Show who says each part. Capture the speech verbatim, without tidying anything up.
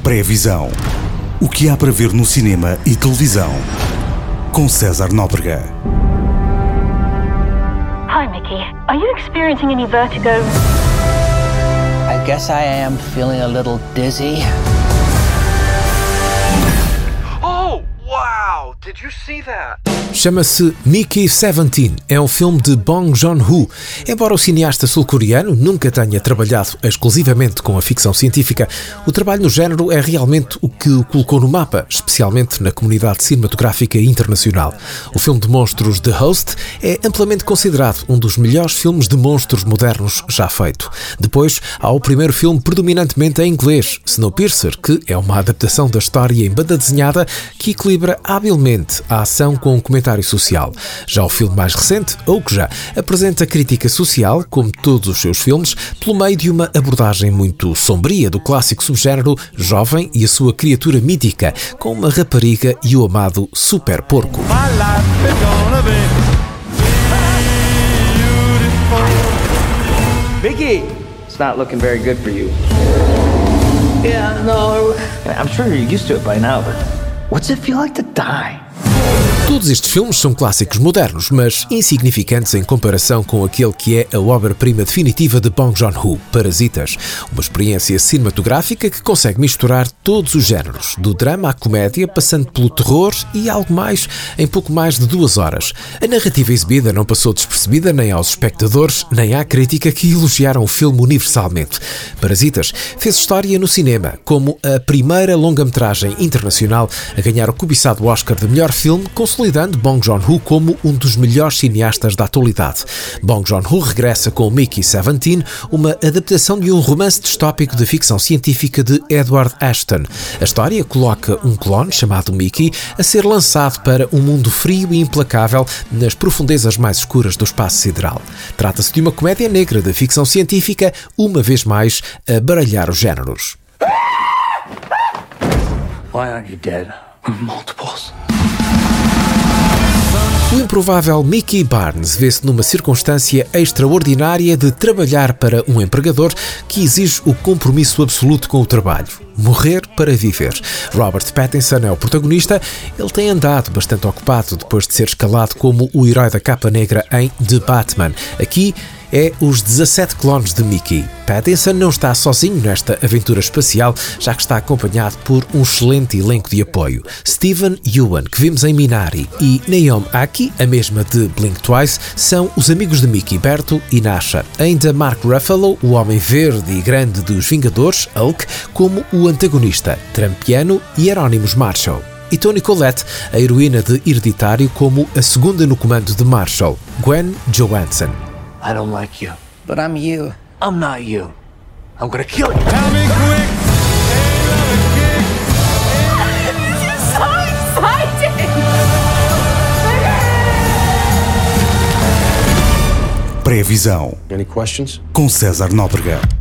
Speaker 1: Pré-visão. O que há para ver no cinema e televisão. Com César Nóbrega.
Speaker 2: Hi, Mickey. Are you experiencing any vertigo?
Speaker 3: I guess I am feeling a little dizzy.
Speaker 4: Oh, wow! Did you see that?
Speaker 5: Chama-se Mickey dezessete, é um filme de Bong Joon-ho. Embora o cineasta sul-coreano nunca tenha trabalhado exclusivamente com a ficção científica, o trabalho no género é realmente o que o colocou no mapa, especialmente na comunidade cinematográfica internacional. O filme de monstros The Host é amplamente considerado um dos melhores filmes de monstros modernos já feito. Depois, há o primeiro filme predominantemente em inglês, Snowpiercer, que é uma adaptação da história em banda desenhada que equilibra habilmente a ação com um comentário social. Já o filme mais recente, Okja, apresenta crítica social, como todos os seus filmes, pelo meio de uma abordagem muito sombria do clássico subgénero jovem e a sua criatura mítica, com uma rapariga e o amado super porco.
Speaker 6: Mickey, it's not looking very good for you.
Speaker 3: Yeah, no,
Speaker 6: I'm sure you're used to it by now, but what's it feel like to die?
Speaker 5: Todos estes filmes são clássicos modernos, mas insignificantes em comparação com aquele que é a obra-prima definitiva de Bong Joon-ho, Parasitas. Uma experiência cinematográfica que consegue misturar todos os géneros, do drama à comédia, passando pelo terror e algo mais em pouco mais de duas horas. A narrativa exibida não passou despercebida nem aos espectadores, nem à crítica que elogiaram o filme universalmente. Parasitas fez história no cinema, como a primeira longa-metragem internacional a ganhar o cobiçado Oscar de melhor filme, consolidando Bong Joon-ho como um dos melhores cineastas da atualidade. Bong Joon-ho regressa com Mickey dezessete, uma adaptação de um romance distópico de ficção científica de Edward Ashton. A história coloca um clone chamado Mickey a ser lançado para um mundo frio e implacável nas profundezas mais escuras do espaço sideral. Trata-se de uma comédia negra de ficção científica, uma vez mais a baralhar os géneros.
Speaker 6: Why aren't you dead? Multiples.
Speaker 5: O improvável Mickey Barnes vê-se numa circunstância extraordinária de trabalhar para um empregador que exige o compromisso absoluto com o trabalho. Morrer para viver. Robert Pattinson é o protagonista. Ele tem andado bastante ocupado depois de ser escalado como o herói da capa negra em The Batman. Aqui é os dezassete clones de Mickey. Pattinson não está sozinho nesta aventura espacial, já que está acompanhado por um excelente elenco de apoio. Steven Yeun, que vimos em Minari, e Naomi Aki, a mesma de Blink Twice, são os amigos de Mickey, Berto e Nasha. Ainda Mark Ruffalo, o homem verde e grande dos Vingadores, Hulk, como o antagonista, Trampiano e Hieronymus Marshall. E Toni Collette, a heroína de Hereditário, como a segunda no comando de Marshall, Gwen Johansson.
Speaker 6: I don't like you, but I'm you. I'm not you. I'm gonna kill you.
Speaker 2: This is so exciting!
Speaker 1: Pré-visão.
Speaker 7: Any questions?
Speaker 1: Com César Nóbrega.